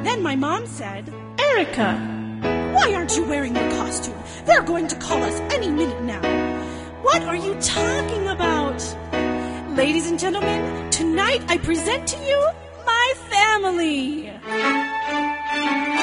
Then my mom said, Erica, why aren't you wearing your costume? They're going to call us any minute now. What are you talking about? Ladies and gentlemen, tonight I present to you my family.